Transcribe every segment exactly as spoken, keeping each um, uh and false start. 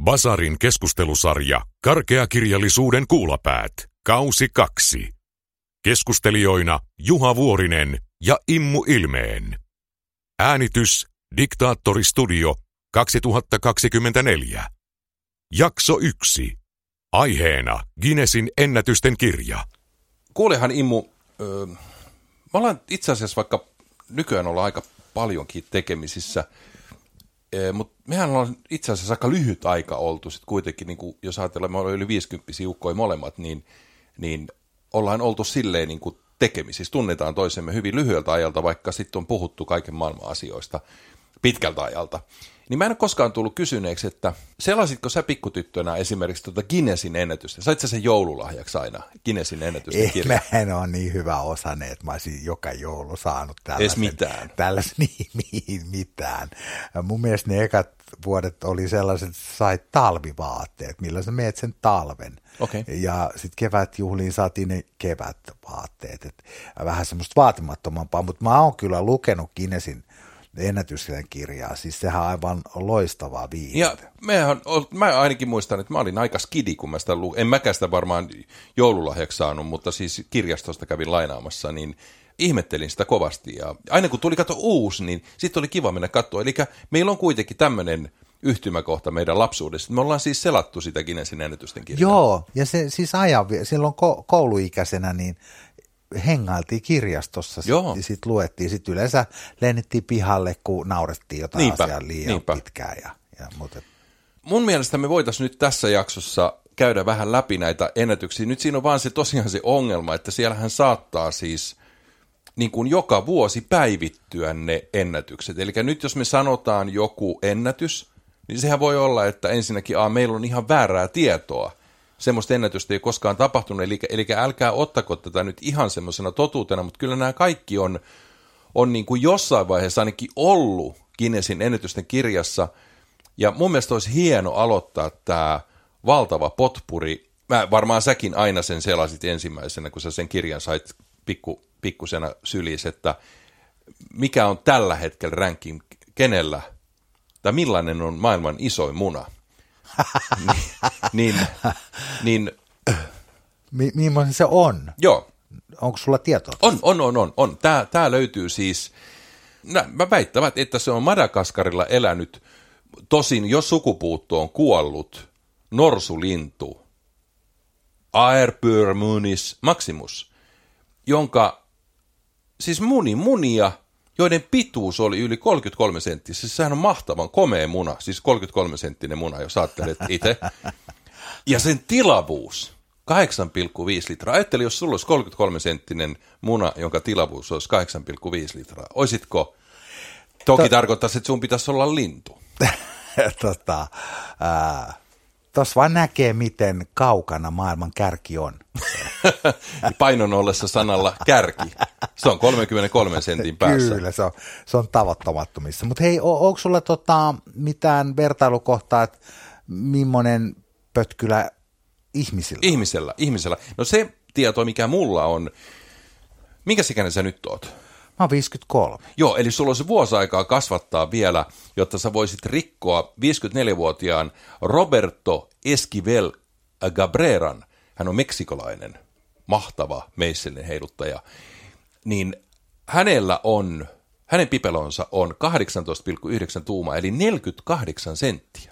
Basarin keskustelusarja Karkeakirjallisuuden kuulapäät. Kausi kaksi. Keskustelijoina Juha Vuorinen ja Immu Ilmeen. Äänitys Diktaattori Studio kaksituhattakaksikymmentäneljä. Jakso yksi. Aiheena Guinnessin ennätysten kirja. Kuulehan Immu, öö, me ollaan itse asiassa vaikka nykyään ollaan aika paljonkin tekemisissä, e, mutta mehän ollaan itse asiassa aika lyhyt aika oltu sitten kuitenkin, niin kuin, jos ajatellaan, me ollaan yli viisikymppisiä ukkoja molemmat, niin, niin ollaan oltu silleen niin kuin tekemisissä, tunnetaan toisemme hyvin lyhyeltä ajalta, vaikka sitten on puhuttu kaiken maailman asioista pitkältä ajalta. Niin mä en ole koskaan tullut kysyneeksi, että sellaisitko sä pikkutyttönä esimerkiksi tuota Guinnessin ennätystä? Sait sä sen joululahjaksi aina, Guinnessin ennätysten kirja? Ehkä mä en ole niin hyvä osanne, että mä olisin joka joulu saanut tällaisen. Ees mitään. Tällaisen, niin, mitään. Mun mielestä ne ekat vuodet oli sellaiset, että sait talvivaatteet, millä sä meet sen talven. Okay. Ja sitten kevätjuhliin saatiin ne kevätvaatteet. Et vähän semmoista vaatimattomampaa, mutta mä oon kyllä lukenut Guinnessin ennätysten kirjaa, siis sehän on aivan loistavaa viihdettä. Ja mehän, mä ainakin muistan, että mä olin aika skidi, kun mä sitä lu... en mäkään sitä varmaan joululahjaksi saanut, mutta siis kirjastosta kävin lainaamassa, niin ihmettelin sitä kovasti. Ja aina kun tuli katso uusi, niin sitten oli kiva mennä katsoa. Eli meillä on kuitenkin tämmöinen yhtymäkohta meidän lapsuudessa. Me ollaan siis selattu sitä Guinnessin ennätysten kirjaa. Joo, ja se siis ajan, silloin kouluikäisenä, niin hengailtiin kirjastossa ja sitten luettiin. Sitten yleensä lennettiin pihalle, kun naurettiin jotain niinpä, asiaa liian niinpä. pitkään. Ja, ja mutta... Mun mielestä me voitaisiin nyt tässä jaksossa käydä vähän läpi näitä ennätyksiä. Nyt siinä on vaan se tosiaan se ongelma, että siellähän saattaa siis niin kuin joka vuosi päivittyä ne ennätykset. Eli nyt jos me sanotaan joku ennätys, niin sehän voi olla, että ensinnäkin a, meillä on ihan väärää tietoa. Semmoista ennätystä ei koskaan tapahtunut, eli, eli älkää ottako tätä nyt ihan semmoisena totuutena, mutta kyllä nämä kaikki on, on niin kuin jossain vaiheessa ainakin ollut Guinnessin ennätysten kirjassa, ja mun mielestä olisi hieno aloittaa tämä valtava potpuri. Mä, varmaan säkin aina sen selasit ensimmäisenä, kun sä sen kirjan sait pikku, pikkusena sylis, että mikä on tällä hetkellä ranking, kenellä, tai millainen on maailman isoin muna. niin, niin, Mi- millainen se on? Joo. Onko sulla tietoa? On, on, on, on. on. Tää, tää löytyy siis, nä, mä väittävät, että se on Madagaskarilla elänyt, tosin jos sukupuutto on kuollut, norsulintu, Aerpyr maximus, jonka, siis muni munia, joiden pituus oli yli kolmekymmentäkolme senttiä. Siis sehän on mahtavan komea muna, siis kolmekymmentäkolme senttinen muna, jos ajattelet itse. Ja sen tilavuus, kahdeksan pilkku viisi litraa. Ajatteli, jos sulla olisi kolmekymmentäkolme senttinen muna, jonka tilavuus olisi kahdeksan pilkku viisi litraa. Oisitko? Toki to- tarkoittaisi, että sun pitäisi olla lintu. tota, äh, Tuossa vaan näkee, miten kaukana maailman kärki on. Painon ollessa sanalla kärki. Se on kolmekymmentäkolme sentin päässä. Kyllä, se on, se on tavoittamattomissa. Mutta hei, on, onko sulla tota, mitään vertailukohtaa, että millainen pötkylä ihmisillä? Ihmisellä, ihmisellä. No se tieto, mikä mulla on, minkä ikäinen sä nyt oot? Mä oon viisikymmentäkolme. Joo, eli sulla on se vuosi aikaa kasvattaa vielä, jotta sä voisit rikkoa viisikymmentäneljävuotiaan Roberto Esquivel Gabreran. Hän on meksikolainen, mahtava meissellinen heiluttaja. Niin hänellä on, hänen pipelonsa on kahdeksantoista pilkku yhdeksän tuumaa, eli neljäkymmentäkahdeksan senttiä.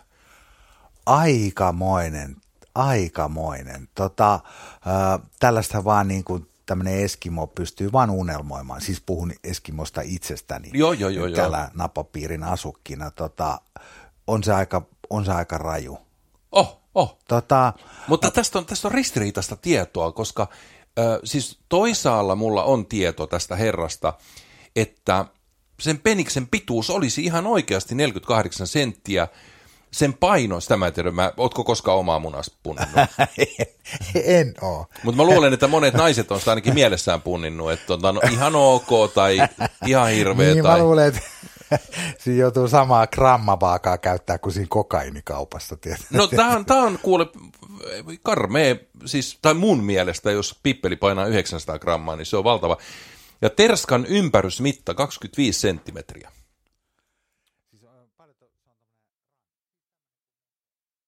Aikamoinen, aikamoinen. Tota, äh, tällaista vaan niin kuin tämmöinen Eskimo pystyy vaan unelmoimaan. Siis puhun Eskimosta itsestäni. Joo, joo, joo. Täällä napapiirin asukkina. Tota, on, se aika, on se aika raju. Oh, oh. Tota, Mutta tästä on, tästä on ristiriitaista tietoa, koska äh, siis toisaalla mulla on tieto tästä herrasta, että sen peniksen pituus olisi ihan oikeasti neljäkymmentäkahdeksan senttiä. Sen paino, sitä mä en tiedä, mä, ootko koskaan omaa munas punninnut? En oo. Mutta mä luulen, että monet naiset on sitä ainakin mielessään punninnut, että on no, ihan ok tai ihan hirveä. Niin tai... mä luulen, että siinä joutuu samaa grammavaakaa käyttää kuin siinä kokainikaupassa. Tietysti. No tää on, tää on kuule karmea, siis, tai mun mielestä, jos pippeli painaa yhdeksänsataa grammaa, niin se on valtava. Ja terskan ympärysmitta kaksikymmentäviisi senttimetriä.